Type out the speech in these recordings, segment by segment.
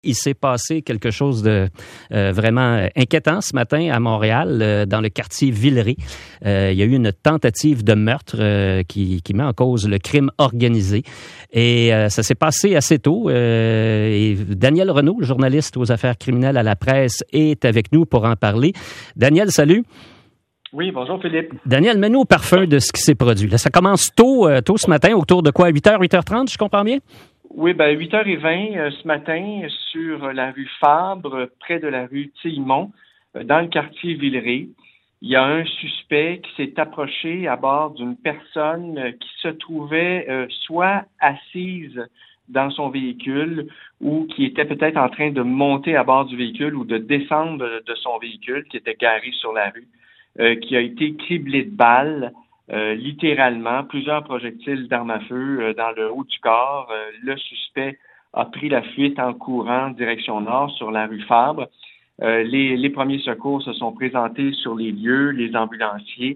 Il s'est passé quelque chose de vraiment inquiétant ce matin à Montréal, dans le quartier Villeray. Il y a eu une tentative de meurtre qui met en cause le crime organisé. Et ça s'est passé assez tôt. Et Daniel Renaud, journaliste aux affaires criminelles à la presse, est avec nous pour en parler. Daniel, salut. Oui, bonjour Philippe. Daniel, mets-nous au parfum de ce qui s'est produit. Là, ça commence tôt ce matin, autour de quoi? 8h, 8h30, je comprends bien? Oui, 8h20 ce matin sur la rue Fabre, près de la rue Tillemont, dans le quartier Villeray. Il y a un suspect qui s'est approché à bord d'une personne qui se trouvait soit assise dans son véhicule ou qui était peut-être en train de monter à bord du véhicule ou de descendre de son véhicule qui était garé sur la rue, qui a été criblé de balles. Littéralement, plusieurs projectiles d'armes à feu dans le haut du corps. Le suspect a pris la fuite en courant direction nord sur la rue Fabre. Les premiers secours se sont présentés sur les lieux, les ambulanciers,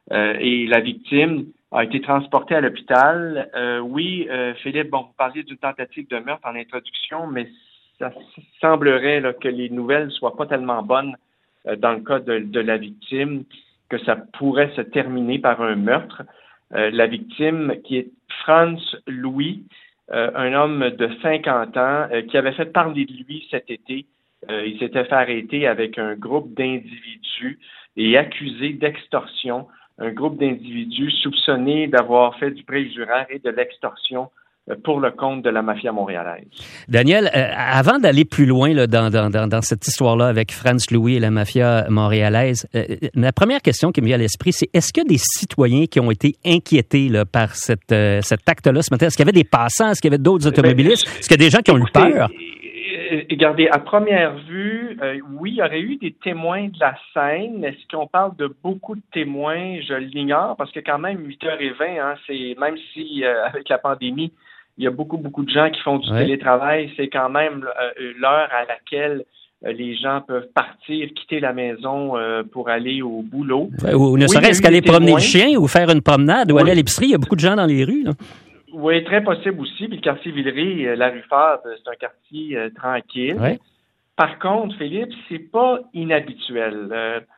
et la victime a été transportée à l'hôpital. Philippe, vous parliez d'une tentative de meurtre en introduction, mais ça semblerait là, que les nouvelles soient pas tellement bonnes dans le cas de la victime, que ça pourrait se terminer par un meurtre. La victime, qui est Franz Louis, un homme de 50 ans, qui avait fait parler de lui cet été. Il s'était fait arrêter avec un groupe d'individus et accusé d'extorsion. Un groupe d'individus soupçonnés d'avoir fait du préjuraire et de l'extorsion pour le compte de la mafia montréalaise. Daniel, avant d'aller plus loin là, dans cette histoire-là avec Franz Louis et la mafia montréalaise, la première question qui me vient à l'esprit, c'est est-ce qu'il y a des citoyens qui ont été inquiétés là, par cet acte-là ce matin? Est-ce qu'il y avait des passants? Est-ce qu'il y avait d'autres automobilistes? Est-ce qu'il y a des gens qui ont eu peur? Regardez, à première vue, oui, il y aurait eu des témoins de la scène. Est-ce qu'on parle de beaucoup de témoins? Je l'ignore parce que quand même, 8h20, c'est même si avec la pandémie, il y a beaucoup de gens qui font du télétravail. C'est quand même l'heure à laquelle les gens peuvent partir, quitter la maison pour aller au boulot. Ou ne serait-ce qu'aller promener le chien ou faire une promenade ou aller à l'épicerie. Il y a beaucoup de gens dans les rues. Là. Oui, très possible aussi. Puis le quartier Villeray, la rue Fabre, c'est un quartier tranquille. Ouais. Par contre, Philippe, c'est pas inhabituel.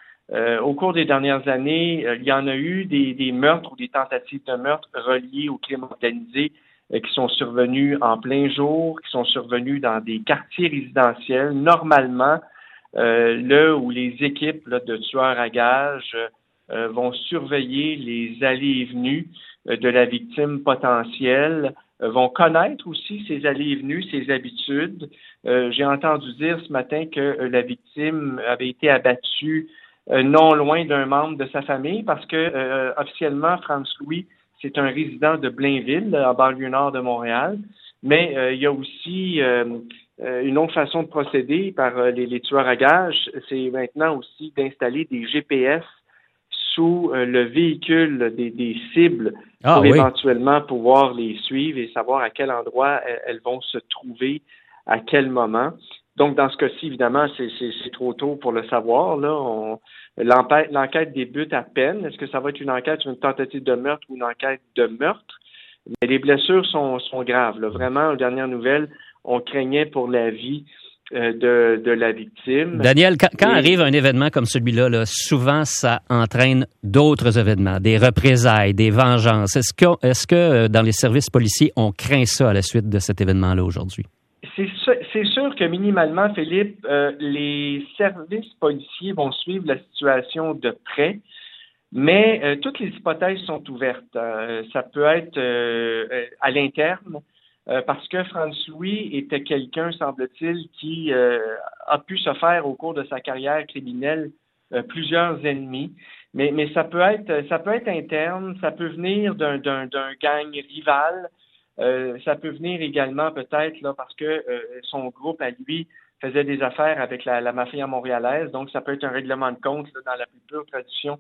Au cours des dernières années, il y en a eu des meurtres ou des tentatives de meurtre reliés au crime organisé qui sont survenus en plein jour, qui sont survenus dans des quartiers résidentiels. Normalement, là où les équipes là, de tueurs à gages vont surveiller les allées et venues de la victime potentielle, vont connaître aussi ses allées et venues, ses habitudes. J'ai entendu dire ce matin que la victime avait été abattue non loin d'un membre de sa famille parce que officiellement, Franz Louis, c'est un résident de Blainville, en banlieue nord de Montréal, mais il y a aussi une autre façon de procéder par les tueurs à gages, c'est maintenant aussi d'installer des GPS sous le véhicule des cibles pour éventuellement pouvoir les suivre et savoir à quel endroit elles vont se trouver, à quel moment. Donc, dans ce cas-ci, évidemment, c'est trop tôt pour le savoir. Là, l'enquête débute à peine. Est-ce que ça va être une enquête sur une tentative de meurtre ou une enquête de meurtre? Mais les blessures sont graves. Là. Vraiment, aux dernières nouvelles, on craignait pour la vie de la victime. Daniel, quand arrive un événement comme celui-là, là, souvent, ça entraîne d'autres événements, des représailles, des vengeances. Est-ce que dans les services policiers, on craint ça à la suite de cet événement-là aujourd'hui? C'est sûr que minimalement, Philippe, les services policiers vont suivre la situation de près, mais toutes les hypothèses sont ouvertes. Ça peut être à l'interne, parce que Franz Louis était quelqu'un, semble-t-il, qui a pu se faire au cours de sa carrière criminelle plusieurs ennemis. Mais ça peut être interne, ça peut venir d'un gang rival. Ça peut venir également peut-être là parce que son groupe à lui faisait des affaires avec la mafia montréalaise, donc ça peut être un règlement de compte là, dans la plus pure tradition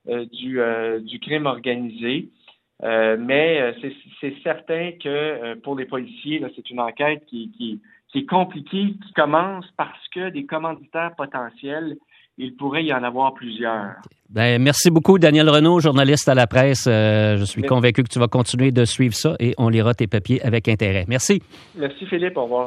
du crime organisé. Mais c'est certain que pour les policiers, là, c'est une enquête qui est compliquée, qui commence parce que des commanditaires potentiels, il pourrait y en avoir plusieurs. Ben, merci beaucoup, Daniel Renaud, journaliste à la presse. Je suis convaincu que tu vas continuer de suivre ça et on lira tes papiers avec intérêt. Merci. Merci, Philippe. Au revoir.